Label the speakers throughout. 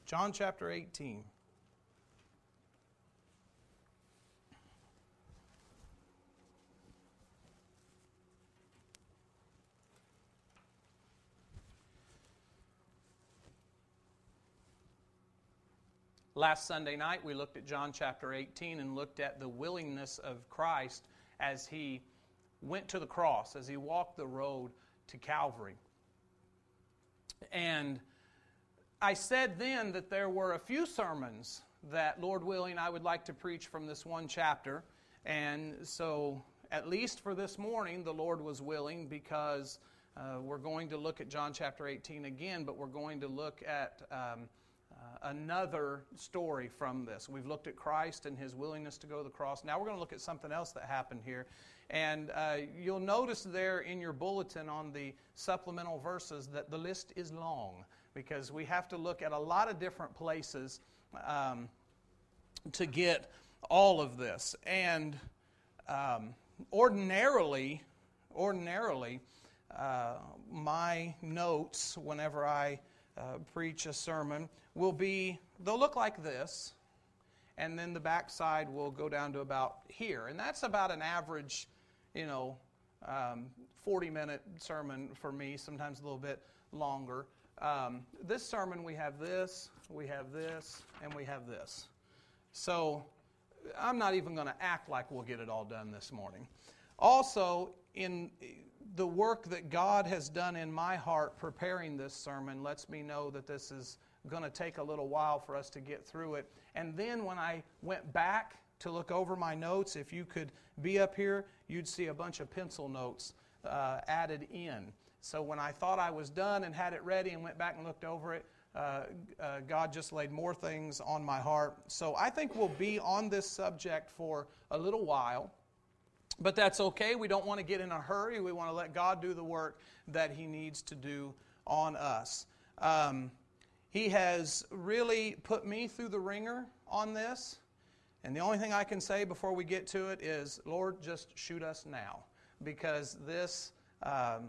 Speaker 1: John chapter 18. Last Sunday night, we looked at John chapter 18 and looked at the willingness of Christ as He went to the cross, as He walked the road to Calvary. And I said then that there were a few sermons that, Lord willing, I would like to preach from this one chapter. And so, at least for this morning, the Lord was willing, because we're going to look at John chapter 18 again, but we're going to look at another story from this. We've looked at Christ and His willingness to go to the cross. Now we're going to look at something else that happened here. And you'll notice there in your bulletin on the supplemental verses that the list is long, because we have to look at a lot of different places to get all of this. And ordinarily, my notes, whenever I preach a sermon, they'll look like this, and then the back side will go down to about here. And that's about an average, 40-minute sermon for me, sometimes a little bit longer. This sermon, we have this, and we have this. So I'm not even going to act like we'll get it all done this morning. Also, in the work that God has done in my heart preparing this sermon lets me know that this is going to take a little while for us to get through it. And then when I went back to look over my notes, if you could be up here, you'd see a bunch of pencil notes added in. So when I thought I was done and had it ready and went back and looked over it, God just laid more things on my heart. So I think we'll be on this subject for a little while. But that's okay. We don't want to get in a hurry. We want to let God do the work that He needs to do on us. He has really put me through the ringer on this. And the only thing I can say before we get to it is, Lord, just shoot us now. Because this, I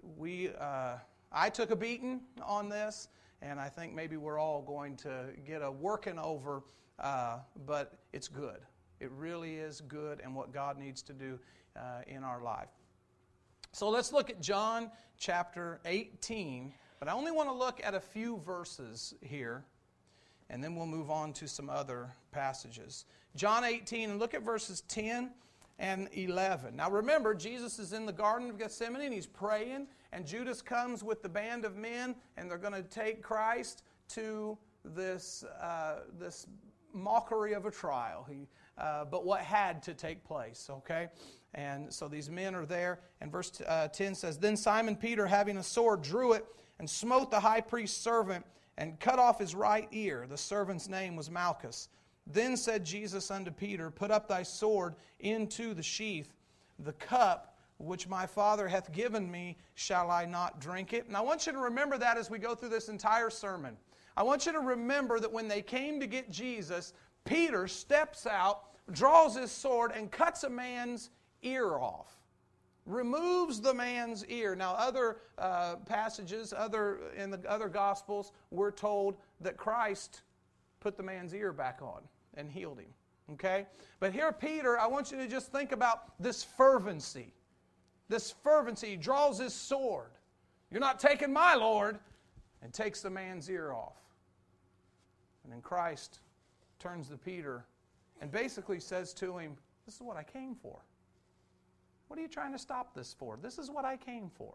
Speaker 1: took a beating on this, and I think maybe we're all going to get a working over, but it's good. It really is good, and what God needs to do in our life. So let's look at John chapter 18, but I only want to look at a few verses here, and then we'll move on to some other passages. John 18, and look at verses 10 and 11. Now remember, Jesus is in the Garden of Gethsemane, and He's praying, and Judas comes with the band of men, and they're going to take Christ to this mockery of a trial. But what had to take place, okay? And so these men are there, and verse 10 says, Then Simon Peter, having a sword, drew it, and smote the high priest's servant, and cut off his right ear. The servant's name was Malchus. Then said Jesus unto Peter, Put up thy sword into the sheath. The cup which my Father hath given me, shall I not drink it? And I want you to remember that as we go through this entire sermon. I want you to remember that when they came to get Jesus, Peter steps out, draws his sword, and cuts a man's ear off. Removes the man's ear. Now, other passages, in the other Gospels, we're told that Christ put the man's ear back on and healed him. Okay? But here, Peter, I want you to just think about this fervency. This fervency. He draws his sword. You're not taking my Lord. And takes the man's ear off. And then Christ turns to Peter and basically says to him, This is what I came for. What are you trying to stop this for? This is what I came for.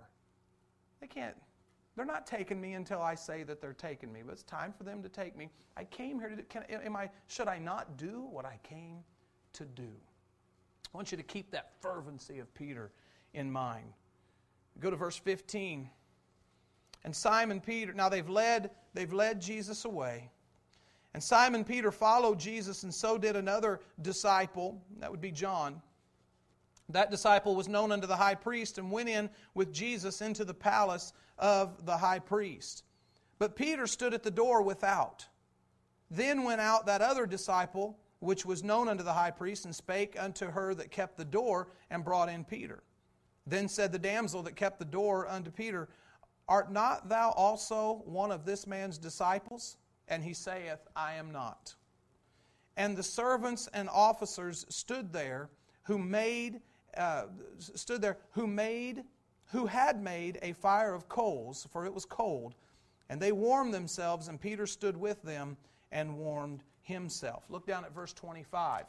Speaker 1: They're not taking me until I say that they're taking me, but it's time for them to take me. I came here to should I not do what I came to do? I want you to keep that fervency of Peter in mind. Go to verse 15. And Simon Peter, now they've led Jesus away. And Simon Peter followed Jesus, and so did another disciple, that would be John. That disciple was known unto the high priest and went in with Jesus into the palace of the high priest. But Peter stood at the door without. Then went out that other disciple, which was known unto the high priest, and spake unto her that kept the door, and brought in Peter. Then said the damsel that kept the door unto Peter, Art not thou also one of this man's disciples? And he saith, I am not. And the servants and officers stood there, who had made a fire of coals, for it was cold. And they warmed themselves, and Peter stood with them and warmed himself. Look down at verse 25.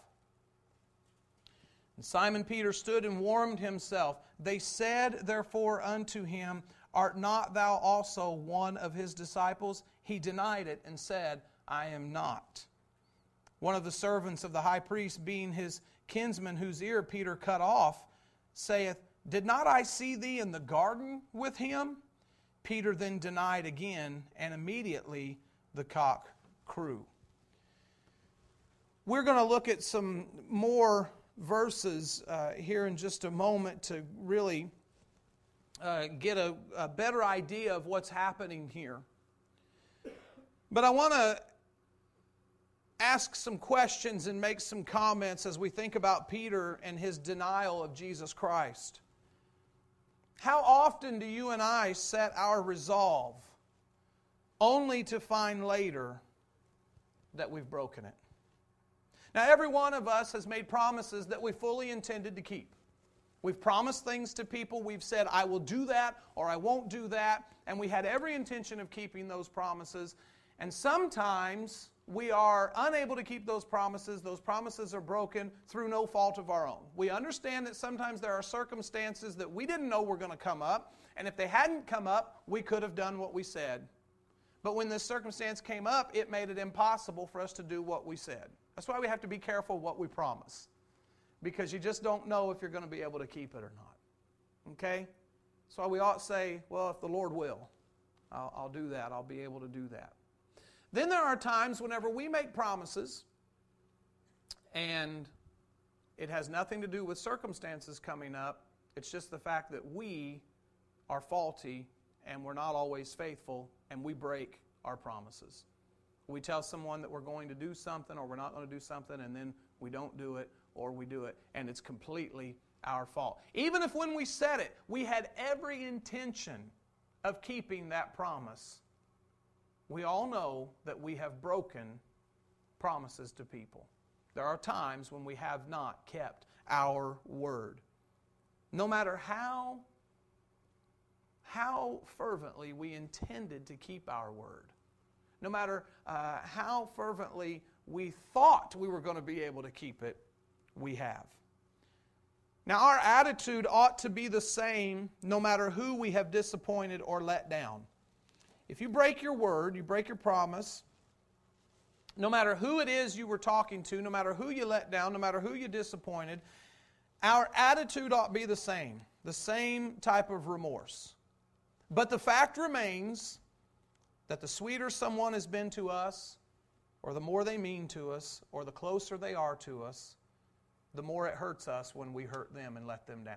Speaker 1: And Simon Peter stood and warmed himself. They said therefore unto him, Art not thou also one of his disciples? He denied it and said, I am not. One of the servants of the high priest, being his kinsman, whose ear Peter cut off, saith, Did not I see thee in the garden with him? Peter then denied again, and immediately the cock crew. We're going to look at some more verses here in just a moment to really get a better idea of what's happening here. But I want to ask some questions and make some comments as we think about Peter and his denial of Jesus Christ. How often do you and I set our resolve only to find later that we've broken it? Now, every one of us has made promises that we fully intended to keep. We've promised things to people. We've said, I will do that or I won't do that. And we had every intention of keeping those promises. And sometimes we are unable to keep those promises. Those promises are broken through no fault of our own. We understand that sometimes there are circumstances that we didn't know were going to come up. And if they hadn't come up, we could have done what we said. But when this circumstance came up, it made it impossible for us to do what we said. That's why we have to be careful what we promise. Because you just don't know if you're going to be able to keep it or not. Okay? That's why we ought to say, well, if the Lord will, I'll do that. I'll be able to do that. Then there are times whenever we make promises and it has nothing to do with circumstances coming up. It's just the fact that we are faulty and we're not always faithful and we break our promises. We tell someone that we're going to do something or we're not going to do something and then we don't do it or we do it and it's completely our fault. Even if when we said it, we had every intention of keeping that promise, we all know that we have broken promises to people. There are times when we have not kept our word. No matter how fervently we intended to keep our word, no matter how fervently we thought we were going to be able to keep it, we have. Now, our attitude ought to be the same no matter who we have disappointed or let down. If you break your word, you break your promise, no matter who it is you were talking to, no matter who you let down, no matter who you disappointed, our attitude ought to be the same type of remorse. But the fact remains that the sweeter someone has been to us, or the more they mean to us, or the closer they are to us, the more it hurts us when we hurt them and let them down.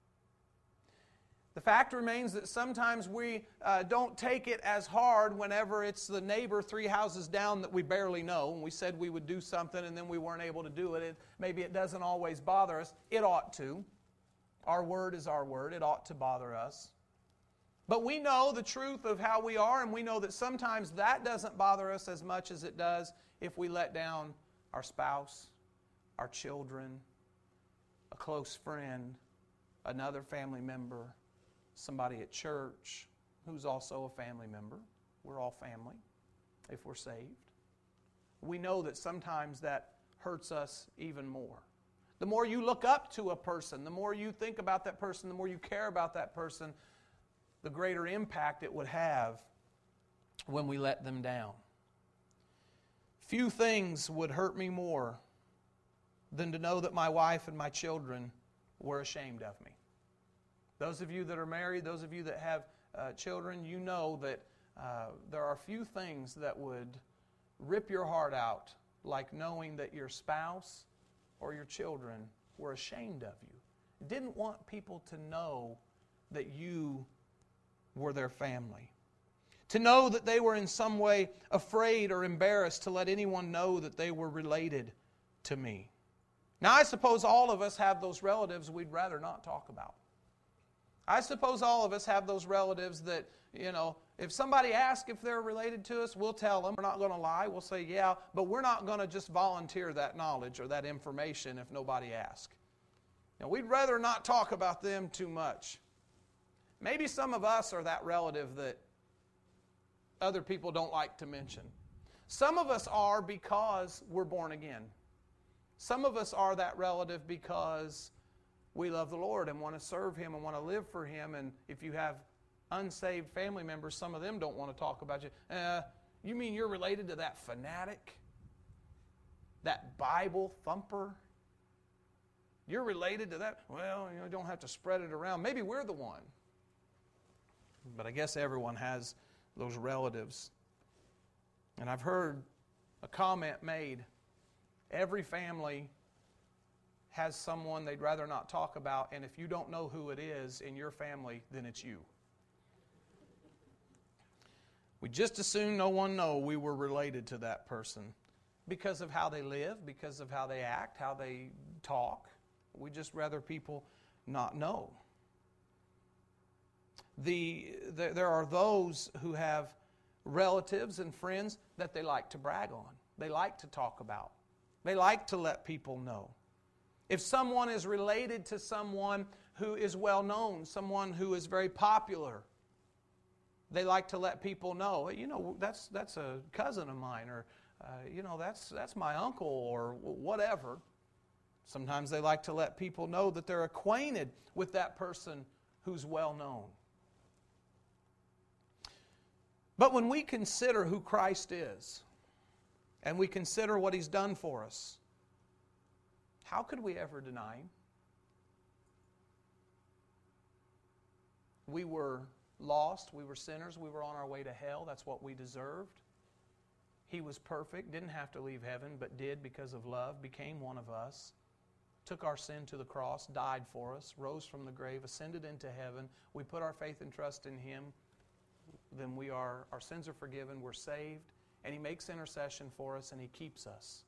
Speaker 1: The fact remains that sometimes we don't take it as hard whenever it's the neighbor 3 houses down that we barely know, and we said we would do something and then we weren't able to do it. Maybe it doesn't always bother us. It ought to. Our word is our word. It ought to bother us. But we know the truth of how we are, and we know that sometimes that doesn't bother us as much as it does if we let down our spouse, our children, a close friend, another family member, somebody at church who's also a family member. We're all family if we're saved. We know that sometimes that hurts us even more. The more you look up to a person, the more you think about that person, the more you care about that person, the greater impact it would have when we let them down. Few things would hurt me more than to know that my wife and my children were ashamed of me. Those of you that are married, those of you that have children, you know that there are few things that would rip your heart out like knowing that your spouse or your children were ashamed of you. Didn't want people to know that you were their family. To know that they were in some way afraid or embarrassed to let anyone know that they were related to me. Now, I suppose all of us have those relatives we'd rather not talk about. I suppose all of us have those relatives that, If somebody asks if they're related to us, we'll tell them. We're not going to lie. We'll say, yeah, but we're not going to just volunteer that knowledge or that information if nobody asks. We'd rather not talk about them too much. Maybe some of us are that relative that other people don't like to mention. Some of us are because we're born again. Some of us are that relative because we love the Lord and want to serve Him and want to live for Him. And if you have unsaved family members, some of them don't want to talk about you. You mean you're related to that fanatic? That Bible thumper? You're related to that? Well, you don't have to spread it around. Maybe we're the one. But I guess everyone has those relatives. And I've heard a comment made. Every family has someone they'd rather not talk about, and if you don't know who it is in your family, then it's you. We just as soon no one know we were related to that person because of how they live, because of how they act, how they talk. We just rather people not know. There are those who have relatives and friends that they like to brag on. They like to talk about. They like to let people know. If someone is related to someone who is well known, someone who is very popular, they like to let people know, that's a cousin of mine, or that's my uncle, or whatever. Sometimes they like to let people know that they're acquainted with that person who's well known. But when we consider who Christ is, and we consider what He's done for us, how could we ever deny Him? We were lost, we were sinners, we were on our way to hell. That's what we deserved. He was perfect, didn't have to leave heaven, but did because of love, became one of us, took our sin to the cross, died for us, rose from the grave, ascended into heaven. We put our faith and trust in Him, then our sins are forgiven, we're saved, and He makes intercession for us and He keeps us.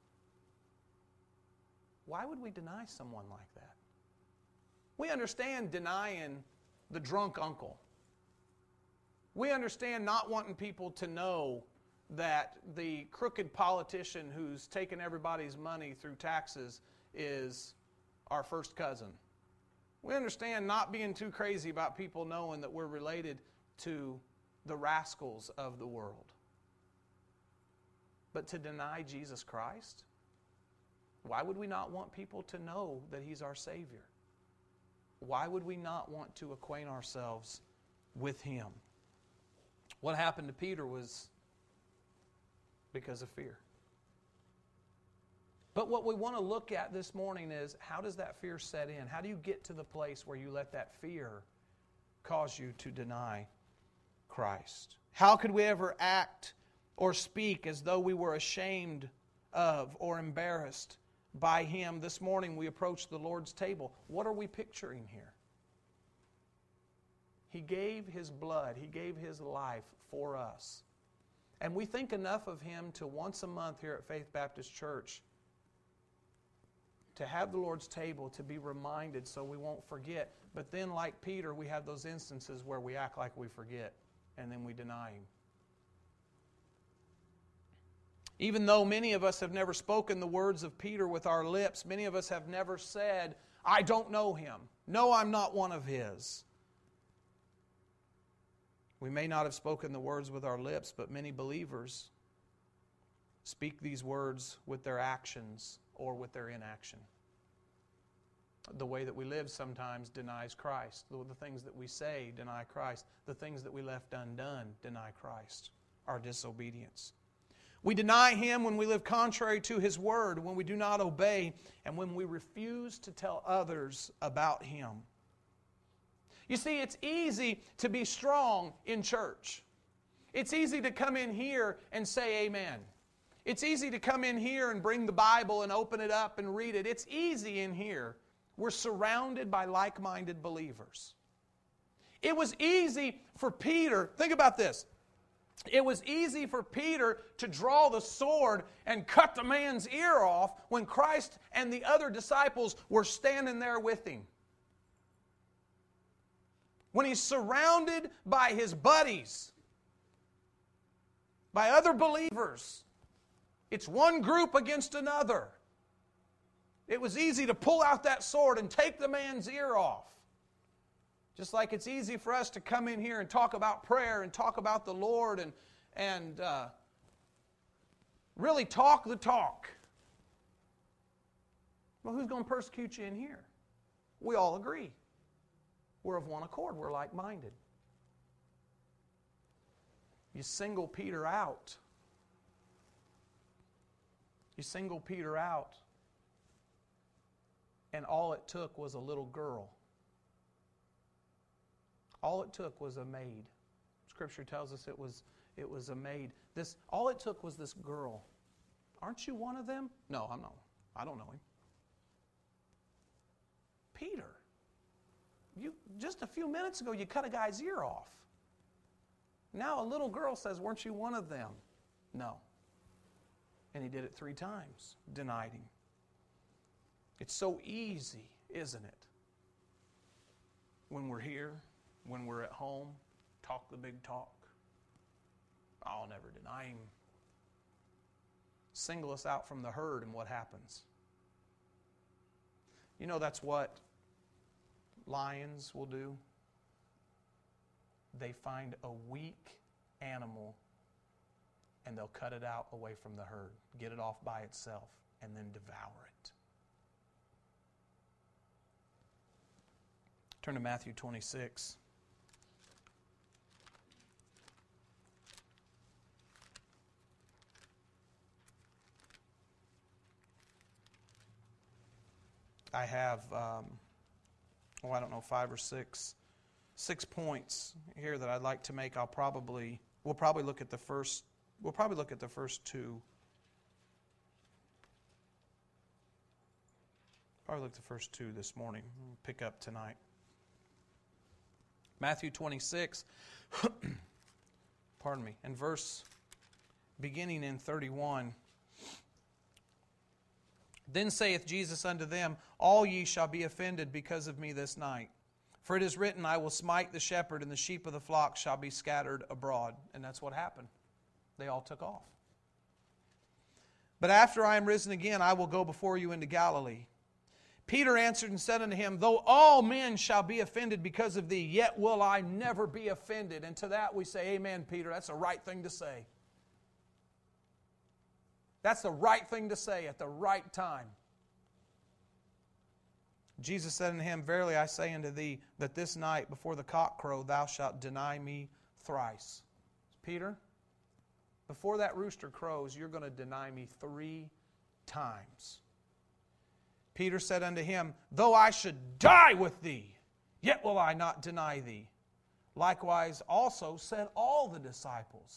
Speaker 1: Why would we deny someone like that? We understand denying the drunk uncle. We understand not wanting people to know that the crooked politician who's taken everybody's money through taxes is our first cousin. We understand not being too crazy about people knowing that we're related to the rascals of the world. But to deny Jesus Christ? Why would we not want people to know that He's our Savior? Why would we not want to acquaint ourselves with Him? What happened to Peter was because of fear. But what we want to look at this morning is, how does that fear set in? How do you get to the place where you let that fear cause you to deny Christ? How could we ever act or speak as though we were ashamed of or embarrassed by Him? This morning we approached the Lord's table. What are we picturing here? He gave His blood. He gave His life for us. And we think enough of Him to once a month here at Faith Baptist Church to have the Lord's table, to be reminded so we won't forget. But then, like Peter, we have those instances where we act like we forget and then we deny Him. Even though many of us have never spoken the words of Peter with our lips, many of us have never said, I don't know Him. No, I'm not one of His. We may not have spoken the words with our lips, but many believers speak these words with their actions or with their inaction. The way that we live sometimes denies Christ. The things that we say deny Christ. The things that we left undone deny Christ. Our disobedience. We deny Him when we live contrary to His Word, when we do not obey, and when we refuse to tell others about Him. You see, it's easy to be strong in church. It's easy to come in here and say amen. It's easy to come in here and bring the Bible and open it up and read it. It's easy in here. We're surrounded by like-minded believers. It was easy for Peter, think about this. It was easy for Peter to draw the sword and cut the man's ear off when Christ and the other disciples were standing there with Him. When He's surrounded by His buddies, by other believers. It's one group against another. It was easy to pull out that sword and take the man's ear off. Just like it's easy for us to come in here and talk about prayer and talk about the Lord and really talk the talk. Well, who's going to persecute you in here? We all agree. We're of one accord. We're like-minded. You single Peter out. You single Peter out, and all it took was a little girl. All it took was a maid. Scripture tells us it was a maid. All it took was this girl. Aren't you one of them? No, I'm not. I don't know him. Peter, just a few minutes ago you cut a guy's ear off. Now a little girl says, weren't you one of them? No. And he did it 3 times, denied him. It's so easy, isn't it? When we're here, when we're at home, talk the big talk. I'll never deny him. Single us out from the herd, and what happens? You know that's what lions will do? They find a weak animal and they'll cut it out away from the herd, get it off by itself, and then devour it. Turn to Matthew 26. I have, I don't know, 5 or 6 points here that I'd like to make. We'll probably look at the first 2. Probably look at the first 2 this morning. We'll pick up tonight. Matthew 26, pardon me, and verse beginning in 31. Then saith Jesus unto them, all ye shall be offended because of me this night. For it is written, I will smite the shepherd, and the sheep of the flock shall be scattered abroad. And that's what happened. They all took off. But after I am risen again, I will go before you into Galilee. Peter answered and said unto him, though all men shall be offended because of thee, yet will I never be offended. And to that we say, amen, Peter. That's the right thing to say. That's the right thing to say at the right time. Jesus said unto him, verily I say unto thee, that this night before the cock crow thou shalt deny me thrice. Peter, before that rooster crows, you're going to deny me 3 times. Peter said unto him, though I should die with thee, yet will I not deny thee. Likewise also said all the disciples.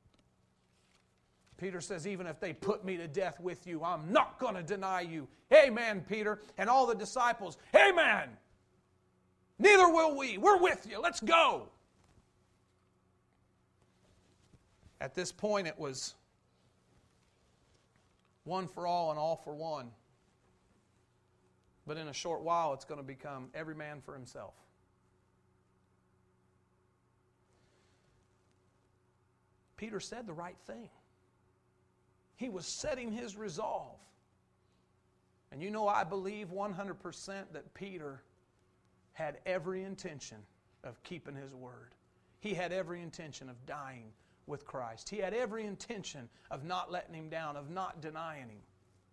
Speaker 1: Peter says, even if they put me to death with you, I'm not going to deny you. Amen, Peter. And all the disciples, amen. Neither will we. We're with you. Let's go. At this point, it was one for all and all for one. But in a short while, it's going to become every man for himself. Peter said the right thing. He was setting his resolve. And you know, I believe 100% that Peter had every intention of keeping his word. He had every intention of dying with Christ. He had every intention of not letting him down, of not denying him.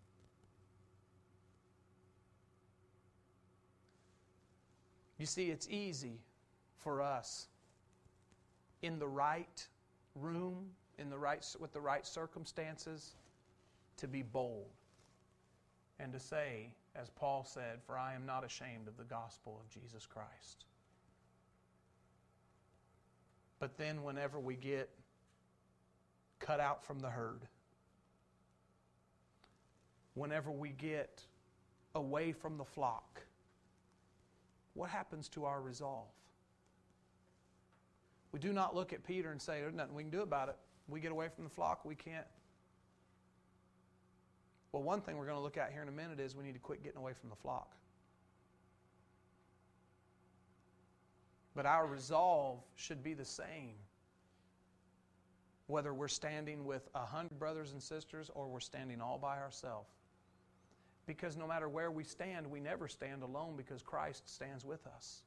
Speaker 1: You see, it's easy for us in the right room, with the right circumstances, to be bold and to say, as Paul said, for I am not ashamed of the gospel of Jesus Christ. But then whenever we get cut out from the herd, whenever we get away from the flock, what happens to our resolve? We do not look at Peter and say, there's nothing we can do about it. We get away from the flock, we can't. Well, one thing we're going to look at here in a minute is we need to quit getting away from the flock. But our resolve should be the same. whether we're standing with 100 brothers and sisters or we're standing all by ourselves. Because no matter where we stand, we never stand alone because Christ stands with us.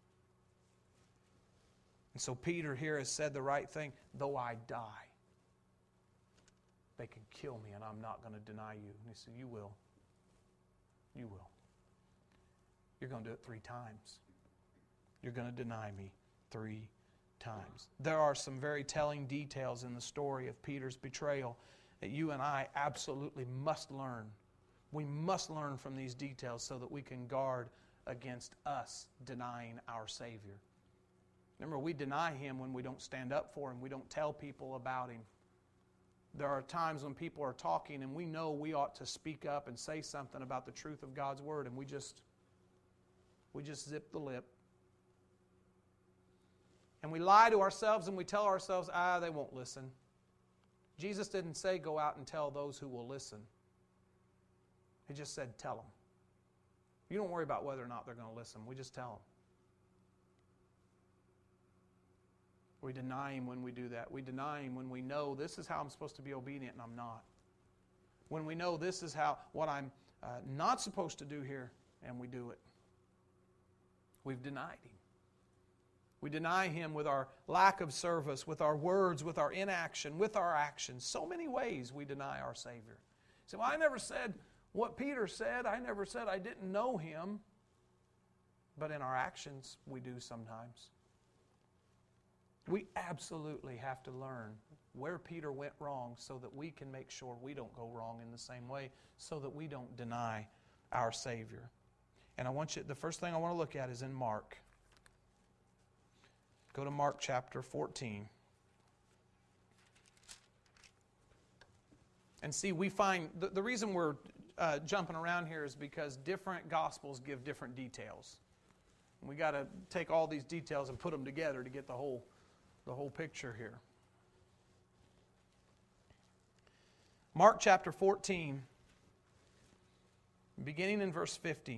Speaker 1: And so Peter here has said the right thing. Though I die, they can kill me and I'm not going to deny you. And he said, you will. You will. You're going to do it 3 times. You're going to deny me 3 times. There are some very telling details in the story of Peter's betrayal that you and I absolutely must learn. We must learn from these details so that we can guard against us denying our Savior. Remember, we deny Him when we don't stand up for Him. We don't tell people about Him. There are times when people are talking and we know we ought to speak up and say something about the truth of God's Word, and we just zip the lip. And we lie to ourselves and we tell ourselves, they won't listen. Jesus didn't say go out and tell those who will listen. He just said tell them. You don't worry about whether or not they're going to listen. We just tell them. We deny Him when we do that. We deny Him when we know this is how I'm supposed to be obedient and I'm not. When we know this is what I'm not supposed to do here and we do it. We've denied Him. We deny Him with our lack of service, with our words, with our inaction, with our actions. So many ways we deny our Savior. You say, well, I never said what Peter said. I never said I didn't know Him. But in our actions, we do sometimes. We absolutely have to learn where Peter went wrong so that we can make sure we don't go wrong in the same way, so that we don't deny our Savior. And the first thing I want to look at is in Mark. Go to Mark chapter 14. And see, we find, the reason we're jumping around here is because different Gospels give different details. And we got to take all these details and put them together to get the whole picture here. Mark chapter 14, beginning in verse 50.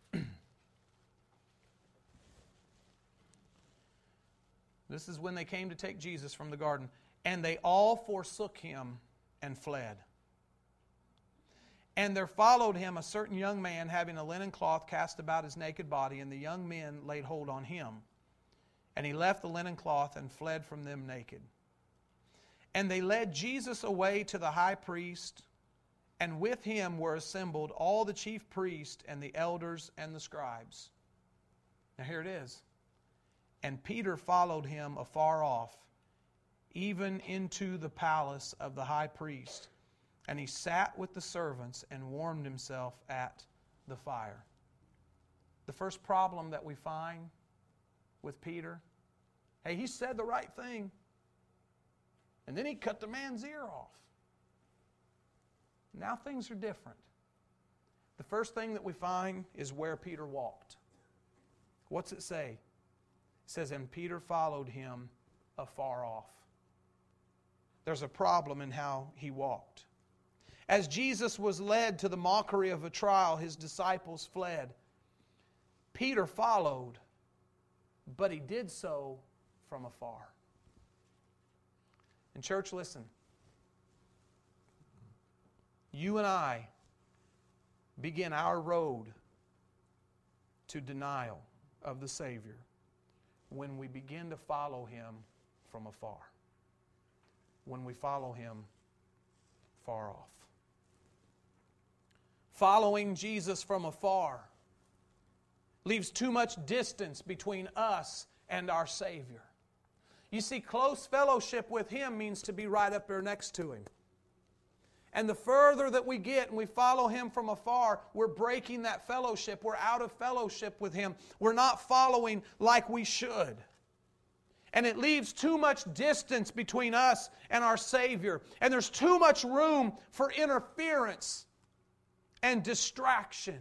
Speaker 1: This is when they came to take Jesus from the garden. And they all forsook Him and fled. And there followed Him a certain young man having a linen cloth cast about his naked body, and the young men laid hold on him. And he left the linen cloth and fled from them naked. And they led Jesus away to the high priest, and with him were assembled all the chief priests and the elders and the scribes. Now here it is. And Peter followed him afar off, even into the palace of the high priest. And he sat with the servants and warmed himself at the fire. The first problem that we find with Peter, hey, he said the right thing, and then he cut the man's ear off. Now things are different. The first thing that we find is where Peter walked. What's it say? It says, and Peter followed him afar off. There's a problem in how he walked. As Jesus was led to the mockery of a trial, his disciples fled. Peter followed, but he did so from afar. And church, listen. You and I begin our road to denial of the Savior when we begin to follow Him from afar. When we follow Him far off. Following Jesus from afar leaves too much distance between us and our Savior. You see, close fellowship with Him means to be right up there next to Him. And the further that we get and we follow Him from afar, we're breaking that fellowship. We're out of fellowship with Him. We're not following like we should. And it leaves too much distance between us and our Savior. And there's too much room for interference and distraction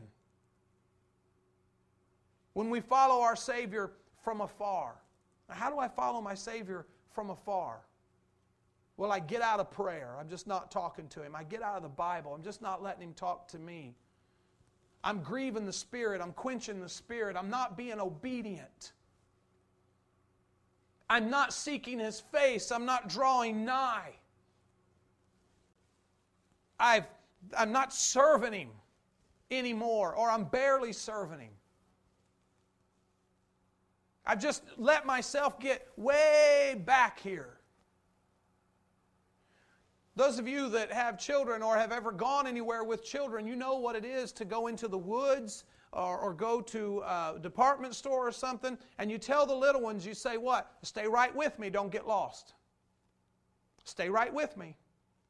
Speaker 1: when we follow our Savior from afar. Now, how do I follow my Savior from afar? Well, I get out of prayer. I'm just not talking to Him. I get out of the Bible. I'm just not letting Him talk to me. I'm grieving the Spirit. I'm quenching the Spirit. I'm not being obedient. I'm not seeking His face. I'm not drawing nigh. I'm not serving Him anymore, or I'm barely serving Him. I've just let myself get way back here. Those of you that have children or have ever gone anywhere with children, you know what it is to go into the woods or go to a department store or something, and you tell the little ones, you say what? Stay right with me, don't get lost. Stay right with me.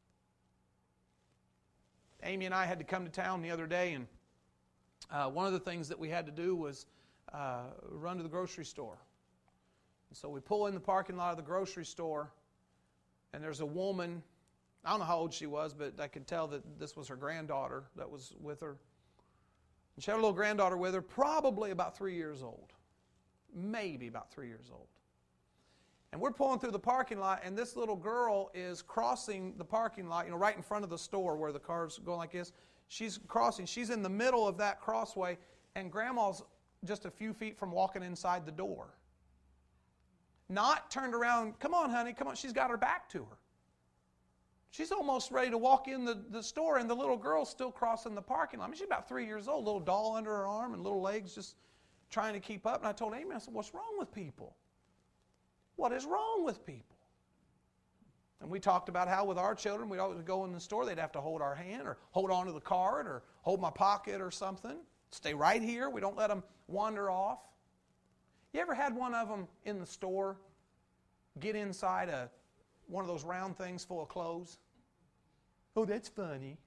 Speaker 1: Amy and I had to come to town the other day, and one of the things that we had to do was run to the grocery store. And so we pull in the parking lot of the grocery store, and there's a woman. I don't know how old she was, but I could tell that this was her granddaughter that was with her. And she had a little granddaughter with her, probably about 3 years old. Maybe about 3 years old. And we're pulling through the parking lot, and this little girl is crossing the parking lot, right in front of the store where the cars go like this. She's crossing. She's in the middle of that crossway, and Grandma's just a few feet from walking inside the door. Not turned around, come on, honey, come on. She's got her back to her. She's almost ready to walk in the store, and the little girl's still crossing the parking lot. I mean, she's about 3 years old, little doll under her arm and little legs just trying to keep up. And I told Amy, I said, what's wrong with people? What is wrong with people? And we talked about how with our children, we'd always go in the store, they'd have to hold our hand or hold on to the card or hold my pocket or something. Stay right here. We don't let them wander off. You ever had one of them in the store get inside one of those round things full of clothes? Oh, that's funny.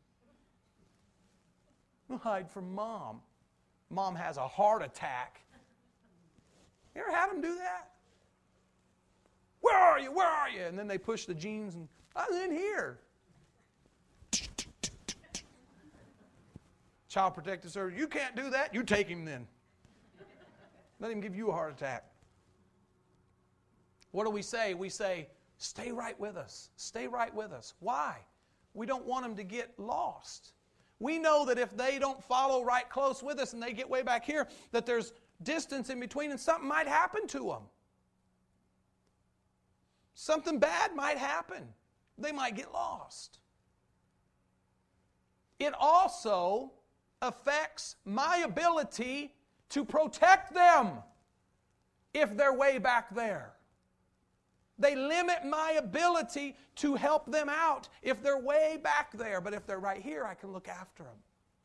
Speaker 1: We'll hide from Mom. Mom has a heart attack. You ever had them do that? Where are you? Where are you? And then they push the jeans and, I was in here. Child Protective Service, you can't do that. You take him then. Let him give you a heart attack. What do we say? We say, stay right with us. Stay right with us. Why? We don't want them to get lost. We know that if they don't follow right close with us and they get way back here, that there's distance in between and something might happen to them. Something bad might happen. They might get lost. It also affects my ability to protect them if they're way back there. They limit my ability to help them out if they're way back there. But if they're right here, I can look after them.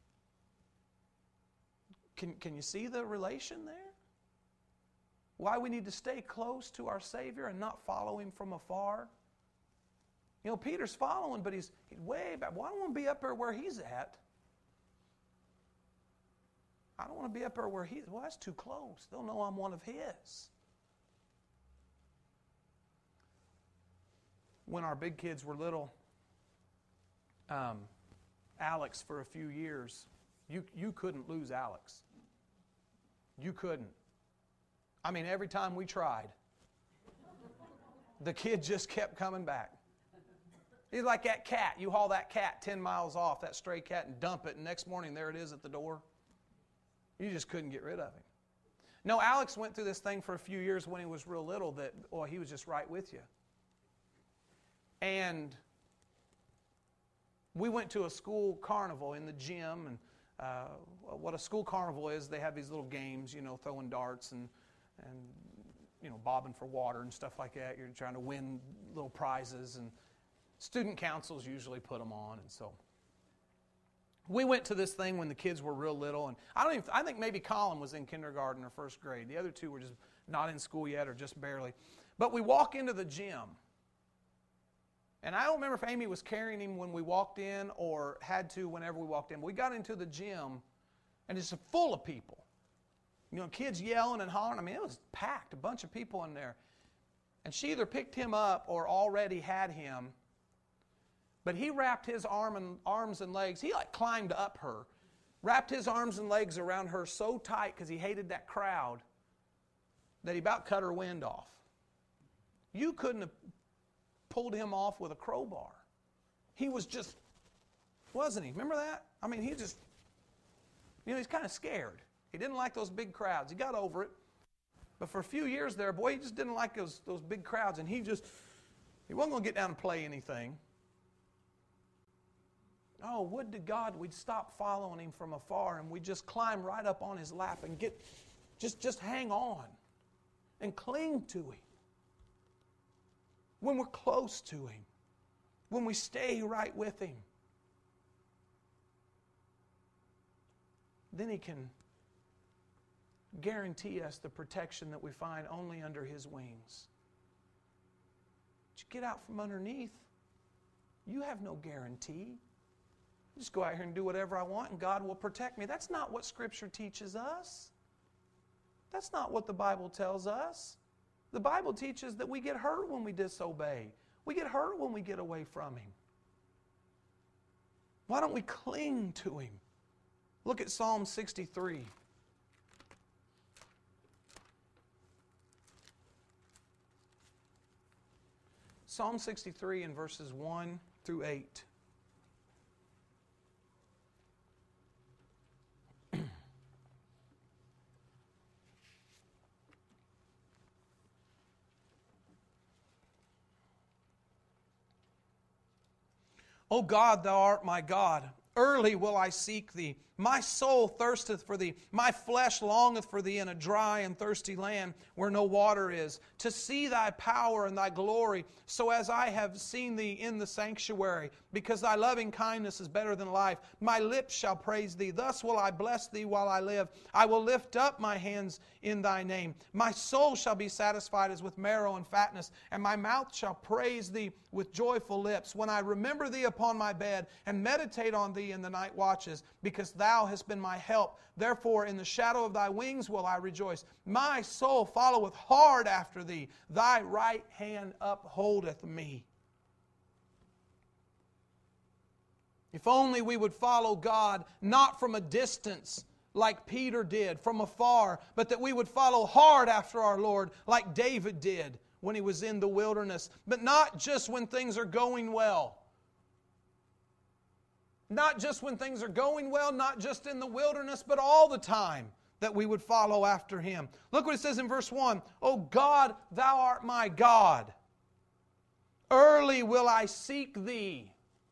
Speaker 1: Can you see the relation there? Why we need to stay close to our Savior and not follow Him from afar? Peter's following, but he's way back. Well, I don't want to be up there where He's at. I don't want to be up there where He's... Well, that's too close. They'll know I'm one of His. When our big kids were little, Alex, for a few years, you couldn't lose Alex. You couldn't. I mean, every time we tried, the kid just kept coming back. He's like that cat. You haul that cat 10 miles off, that stray cat, and dump it, and next morning there it is at the door. You just couldn't get rid of him. No, Alex went through this thing for a few years when he was real little that, he was just right with you. And we went to a school carnival in the gym, and what a school carnival is, they have these little games, throwing darts and bobbing for water and stuff like that. You're trying to win little prizes, and student councils usually put them on. And so we went to this thing when the kids were real little, and I think maybe Colin was in kindergarten or first grade. The other two were just not in school yet or just barely. But we walk into the gym. And I don't remember if Amy was carrying him when we walked in or had to whenever we walked in. We got into the gym, and it's full of people. Kids yelling and hollering. I mean, it was packed, a bunch of people in there. And she either picked him up or already had him. But he wrapped his arms and legs. He climbed up her, wrapped his arms and legs around her so tight because he hated that crowd that he about cut her wind off. You couldn't have pulled him off with a crowbar. He was just, wasn't he? Remember that? I mean, he just, he's kind of scared. He didn't like those big crowds. He got over it. But for a few years there, boy, he just didn't like those big crowds, and he wasn't going to get down and play anything. Oh, would to God we'd stop following him from afar and we'd just climb right up on his lap and just hang on and cling to him. When we're close to him, when we stay right with him, then he can guarantee us the protection that we find only under his wings. But you get out from underneath, you have no guarantee. Just go out here and do whatever I want and God will protect me. That's not what Scripture teaches us. That's not what the Bible tells us. The Bible teaches that we get hurt when we disobey. We get hurt when we get away from him. Why don't we cling to him? Look at Psalm 63. Psalm 63 in verses 1 through 8. O God, thou art my God. Early will I seek thee. My soul thirsteth for thee. My flesh longeth for thee in a dry and thirsty land where no water is, to see thy power and thy glory, so as I have seen thee in the sanctuary, because thy loving kindness is better than life. My lips shall praise thee. Thus will I bless thee while I live. I will lift up my hands in thy name. My soul shall be satisfied as with marrow and fatness, and my mouth shall praise thee with joyful lips. When I remember thee upon my bed and meditate on thee in the night watches, because thou hast been my help. Therefore in the shadow of thy wings will I rejoice. My soul followeth hard after thee. Thy right hand upholdeth me. If only we would follow God, not from a distance like Peter did, from afar, but that we would follow hard after our Lord like David did when he was in the wilderness. But not just when things are going well. Not just when things are going well, not just in the wilderness, but all the time that we would follow after him. Look what it says in verse 1. O God, thou art my God. Early will I seek thee.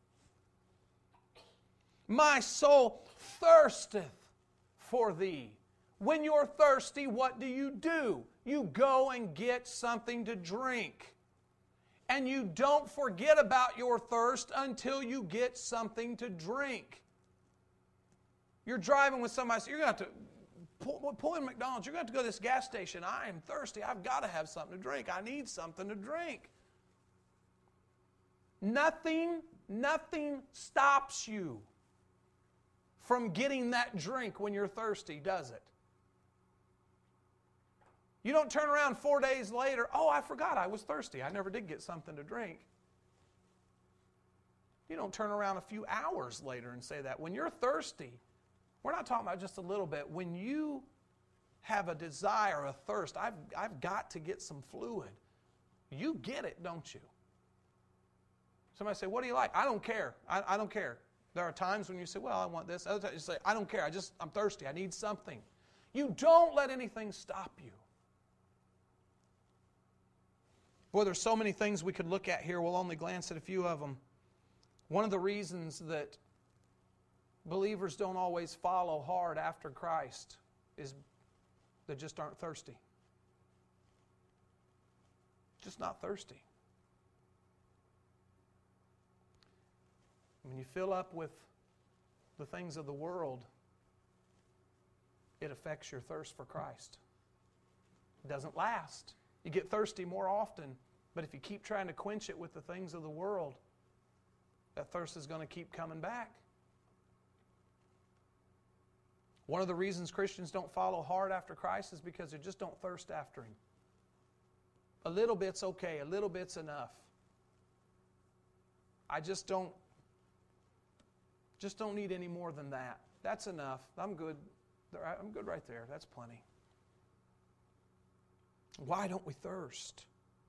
Speaker 1: My soul thirsteth for thee. When you're thirsty, what do? You go and get something to drink. And you don't forget about your thirst until you get something to drink. You're driving with somebody, so you're going to have to pull in McDonald's. You're going to have to go to this gas station. I am thirsty. I've got to have something to drink. I need something to drink. Nothing stops you from getting that drink when you're thirsty, does it? You don't turn around 4 days later, oh, I forgot I was thirsty. I never did get something to drink. You don't turn around a few hours later and say that. When you're thirsty, we're not talking about just a little bit. When you have a desire, a thirst, I've got to get some fluid. You get it, don't you? Somebody say, what do you like? I don't care. I don't care. There are times when you say, well, I want this. Other times you say, I don't care. I'm thirsty. I need something. You don't let anything stop you. Boy, there's so many things we could look at here. We'll only glance at a few of them. One of the reasons that believers don't always follow hard after Christ is they just aren't thirsty. Just not thirsty. When you fill up with the things of the world, it affects your thirst for Christ. It doesn't last. You get thirsty more often, but if you keep trying to quench it with the things of the world, that thirst is going to keep coming back. One of the reasons Christians don't follow hard after Christ is because they just don't thirst after Him. A little bit's okay, a little bit's enough. I just don't need any more than that. That's enough. I'm good. I'm good right there. That's plenty. Why don't we thirst?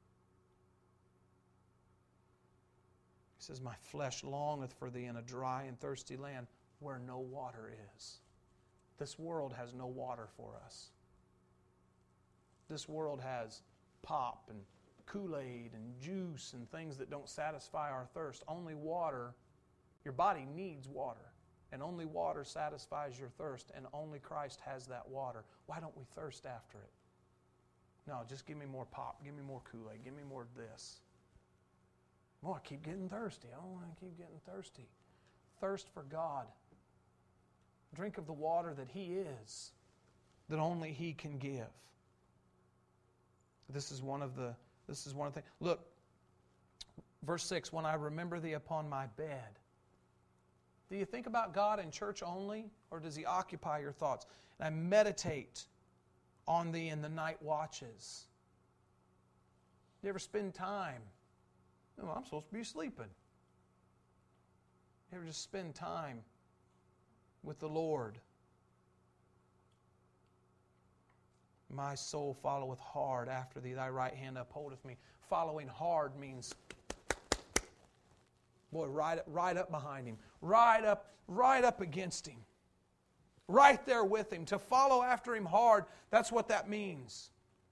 Speaker 1: He says, my flesh longeth for thee in a dry and thirsty land where no water is. This world has no water for us. This world has pop and Kool-Aid and juice and things that don't satisfy our thirst. Only water, your body needs water, and only water satisfies your thirst, and only Christ has that water. Why don't we thirst after it? No, just give me more pop, give me more Kool-Aid, give me more of this. Oh, I keep getting thirsty. I don't want to keep getting thirsty. Thirst for God. Drink of the water that He is, that only He can give. This is one of the things. Look, verse 6, when I remember Thee upon my bed. Do you think about God in church only, or does He occupy your thoughts? And I meditate on Thee in the night watches. You ever spend time? No, I'm supposed to be sleeping. You ever just spend time with the Lord? My soul followeth hard after Thee, Thy right hand upholdeth me. Following hard means, boy, right up behind Him. Right up against Him. Right there with Him. To follow after Him hard, that's what that means.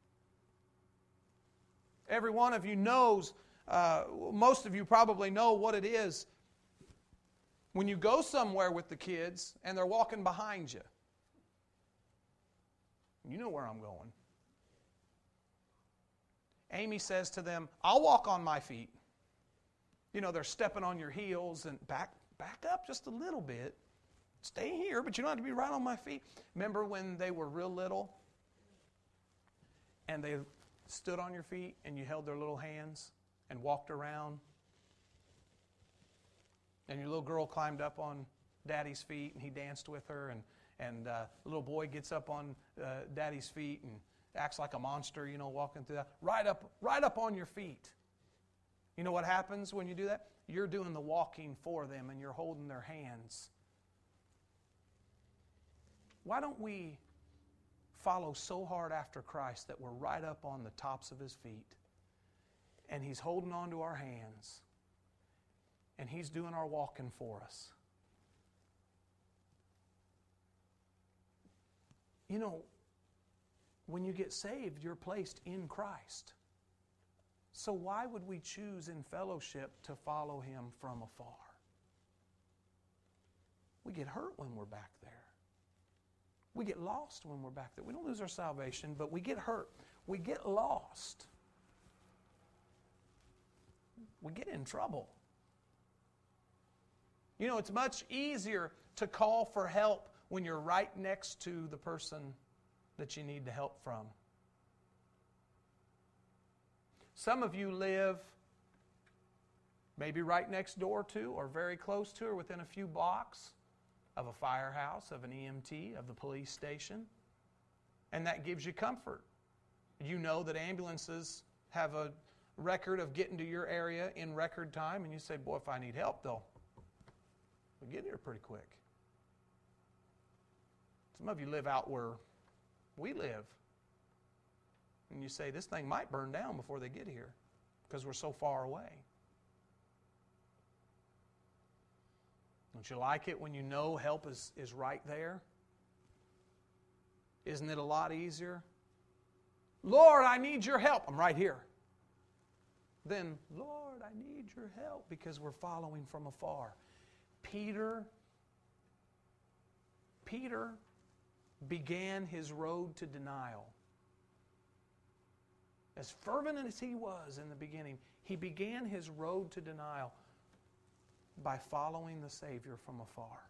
Speaker 1: Every one of you knows, most of you probably know what it is when you go somewhere with the kids and they're walking behind you. You know where I'm going. Amy says to them, I'll walk on my feet. You know, they're stepping on your heels and back up just a little bit. Stay here, but you don't have to be right on my feet. Remember when they were real little and they stood on your feet and you held their little hands and walked around? And your little girl climbed up on Daddy's feet and he danced with her, and the little boy gets up on Daddy's feet and acts like a monster, you know, walking through that. Right up on your feet. You know what happens when you do that? You're doing the walking for them and you're holding their hands. Why don't we follow so hard after Christ that we're right up on the tops of His feet and He's holding on to our hands and He's doing our walking for us? You know, when you get saved, you're placed in Christ. So why would we choose in fellowship to follow Him from afar? We get hurt when we're back there. We get lost when we're back there. We don't lose our salvation, but we get hurt. We get lost. We get in trouble. You know, it's much easier to call for help when you're right next to the person that you need the help from. Some of you live maybe right next door to or very close to or within a few blocks of a firehouse, of an EMT, of the police station. And that gives you comfort. You know that ambulances have a record of getting to your area in record time, and you say, boy, if I need help, they'll get here pretty quick. Some of you live out where we live. And you say, this thing might burn down before they get here because we're so far away. Don't you like it when you know help is right there? Isn't it a lot easier? Lord, I need your help. I'm right here. Then, Lord, I need your help, because we're following from afar. Peter began his road to denial. As fervent as he was in the beginning, he began his road to denial by following the Savior from afar.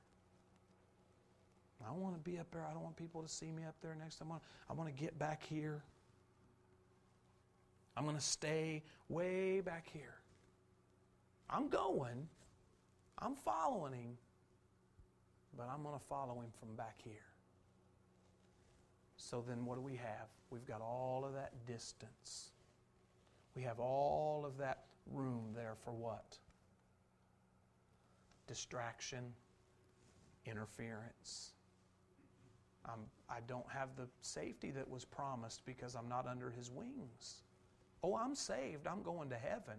Speaker 1: I don't want to be up there. I don't want people to see me up there next time. I want to get back here. I'm going to stay way back here. I'm going. I'm following Him. But I'm going to follow Him from back here. So then what do we have? We've got all of that distance. We have all of that room there for what? Distraction, interference. I don't have the safety that was promised because I'm not under His wings. Oh, I'm saved. I'm going to heaven.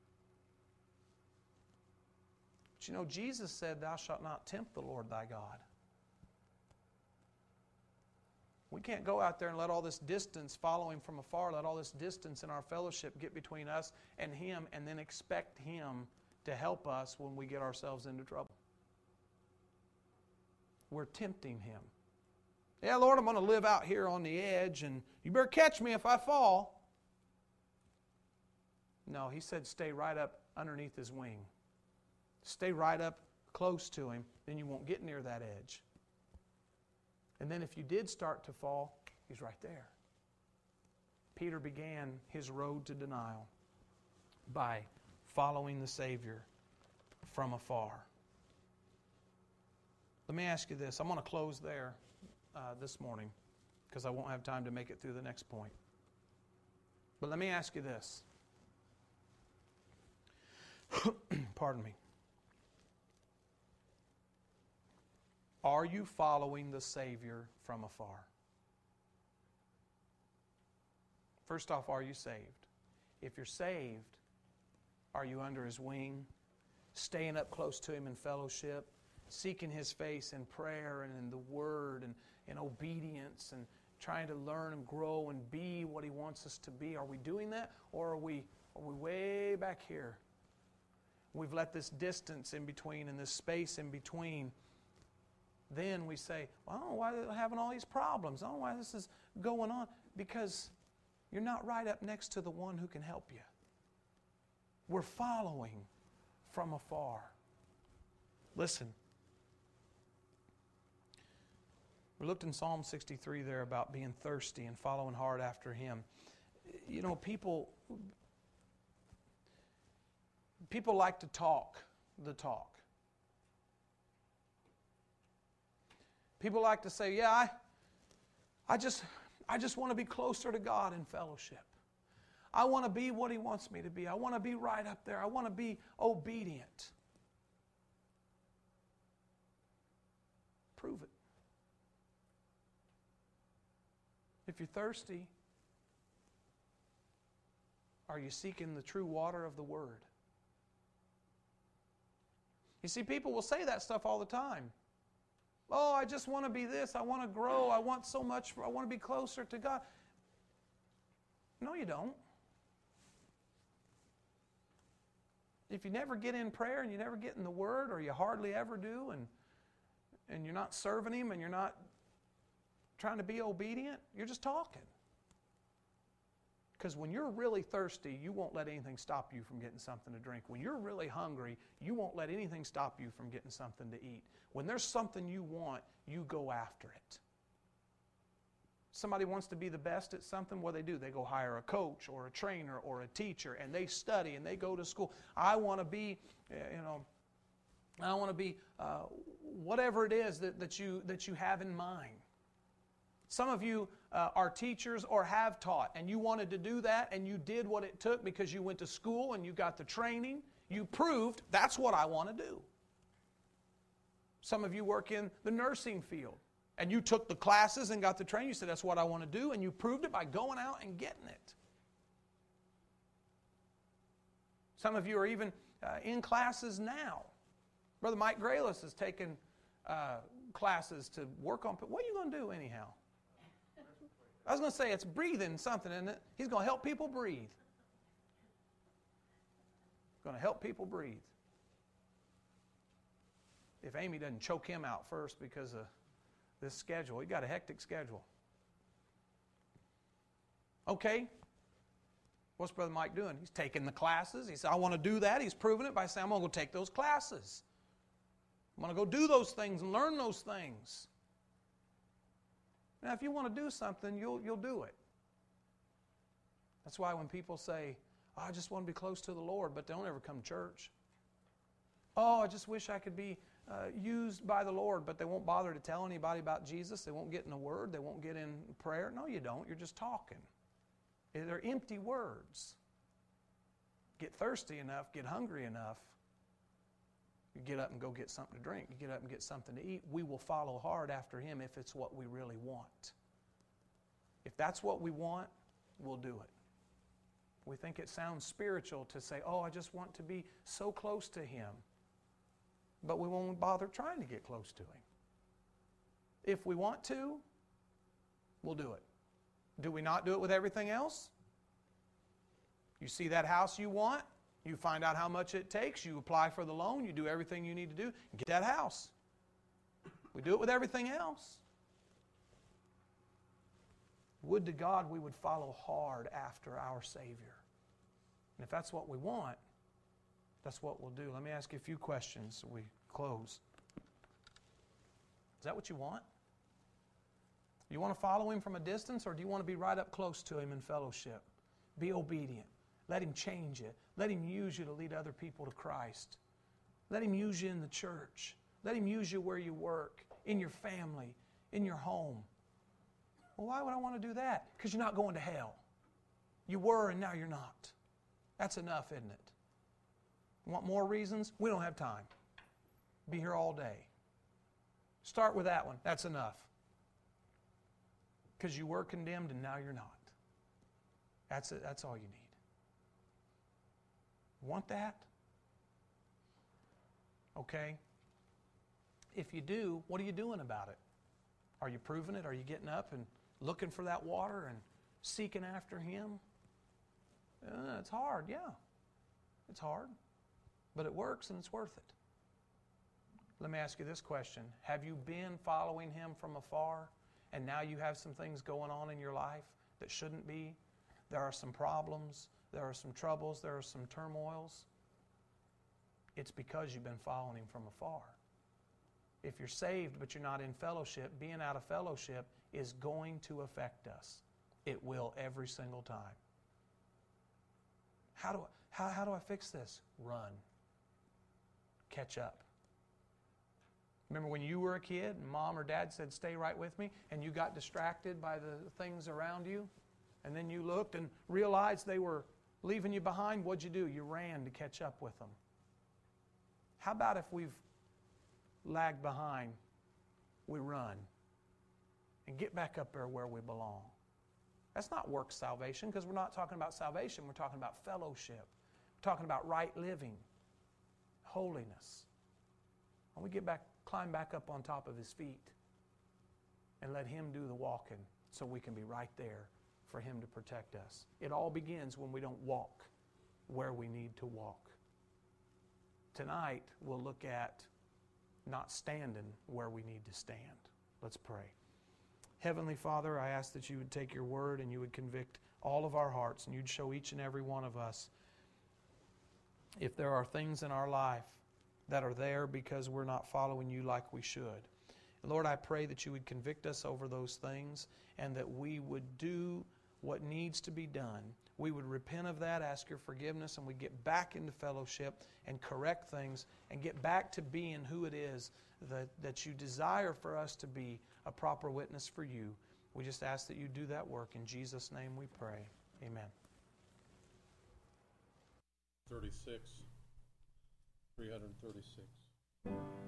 Speaker 1: But you know, Jesus said, thou shalt not tempt the Lord thy God. We can't go out there and let all this distance, follow Him from afar, let all this distance in our fellowship get between us and Him, and then expect Him to help us when we get ourselves into trouble. We're tempting Him. Yeah, Lord, I'm going to live out here on the edge, and you better catch me if I fall. No, He said stay right up underneath His wing. Stay right up close to Him, then you won't get near that edge. And then if you did start to fall, He's right there. Peter began his road to denial by following the Savior from afar. Let me ask you this. I'm going to close there this morning because I won't have time to make it through the next point. But let me ask you this. Pardon me. Are you following the Savior from afar? First off, are you saved? If you're saved, are you under His wing, staying up close to Him in fellowship, seeking His face in prayer and in the Word and in obedience and trying to learn and grow and be what He wants us to be? Are we doing that, or are we way back here? We've let this distance in between and this space in between. Then we say, well, I don't know why they're having all these problems. I don't know why this is going on. Because you're not right up next to the one who can help you. We're following from afar. Listen. We looked in Psalm 63 there about being thirsty and following hard after Him. You know, people like to talk the talk. People like to say, yeah, I just want to be closer to God in fellowship. I want to be what He wants me to be. I want to be right up there. I want to be obedient. Prove it. If you're thirsty, are you seeking the true water of the Word? You see, people will say that stuff all the time. Oh, I just want to be this. I want to grow. I want so much. I want to be closer to God. No, you don't. If you never get in prayer and you never get in the Word, or you hardly ever do, and you're not serving Him and you're not trying to be obedient, you're just talking. Because when you're really thirsty, you won't let anything stop you from getting something to drink. When you're really hungry, you won't let anything stop you from getting something to eat. When there's something you want, you go after it. Somebody wants to be the best at something, what do? They go hire a coach or a trainer or a teacher, and they study and they go to school. I want to be, I want to be whatever it is that you have in mind. Some of you are teachers or have taught, and you wanted to do that, and you did what it took because you went to school and you got the training. You proved that's what I want to do. Some of you work in the nursing field, and you took the classes and got the training. You said that's what I want to do, and you proved it by going out and getting it. Some of you are even in classes now. Brother Mike Grayless is taking classes to work on. What are you going to do anyhow? I was going to say it's breathing something, isn't it? He's going to help people breathe. Going to help people breathe. If Amy doesn't choke him out first because of this schedule. He got a hectic schedule. Okay. What's Brother Mike doing? He's taking the classes. He said, I want to do that. He's proven it by saying, I'm going to go take those classes. I'm going to go do those things and learn those things. Now, if you want to do something, you'll do it. That's why when people say, oh, I just want to be close to the Lord, but they don't ever come to church. Oh, I just wish I could be used by the Lord, but they won't bother to tell anybody about Jesus. They won't get in the Word. They won't get in prayer. No, you don't. You're just talking. They're empty words. Get thirsty enough, get hungry enough, you get up and go get something to drink. You get up and get something to eat. We will follow hard after Him if it's what we really want. If that's what we want, we'll do it. We think it sounds spiritual to say, oh, I just want to be so close to Him. But we won't bother trying to get close to Him. If we want to, we'll do it. Do we not do it with everything else? You see that house you want, you find out how much it takes, you apply for the loan, you do everything you need to do, get that house. We do it with everything else. Would to God we would follow hard after our Savior. And if that's what we want, that's what we'll do. Let me ask you a few questions as we close. Is that what you want? You want to follow Him from a distance, or do you want to be right up close to Him in fellowship? Be obedient. Let Him change you. Let Him use you to lead other people to Christ. Let Him use you in the church. Let Him use you where you work, in your family, in your home. Well, why would I want to do that? Because you're not going to hell. You were and now you're not. That's enough, isn't it? Want more reasons? We don't have time. Be here all day. Start with that one. That's enough. Because you were condemned and now you're not. That's it. That's all you need. Want that? Okay. If you do, what are you doing about it? Are you proving it? Are you getting up and looking for that water and seeking after Him? It's hard, yeah. It's hard. But it works and it's worth it. Let me ask you this question. Have you been following Him from afar and now you have some things going on in your life that shouldn't be? There are some problems. There are some troubles. There are some turmoils. It's because you've been following Him from afar. If you're saved but you're not in fellowship, being out of fellowship is going to affect us. It will every single time. How do I fix this? Run. Catch up. Remember when you were a kid and Mom or Dad said, stay right with me, and you got distracted by the things around you, and then you looked and realized they were leaving you behind? What'd you do? You ran to catch up with them. How about if we've lagged behind, we run and get back up there where we belong? That's not work salvation, because we're not talking about salvation. We're talking about fellowship. We're talking about right living, holiness. And we climb back up on top of His feet and let Him do the walking so we can be right there for Him to protect us. It all begins when we don't walk where we need to walk. Tonight, we'll look at not standing where we need to stand. Let's pray. Heavenly Father, I ask that You would take Your word and You would convict all of our hearts, and You'd show each and every one of us if there are things in our life that are there because we're not following You like we should. Lord, I pray that You would convict us over those things and that we would do what needs to be done. We would repent of that, ask Your forgiveness, and we'd get back into fellowship and correct things and get back to being who it is that You desire for us to be, a proper witness for You. We just ask that You do that work. In Jesus' name we pray. Amen.
Speaker 2: 336.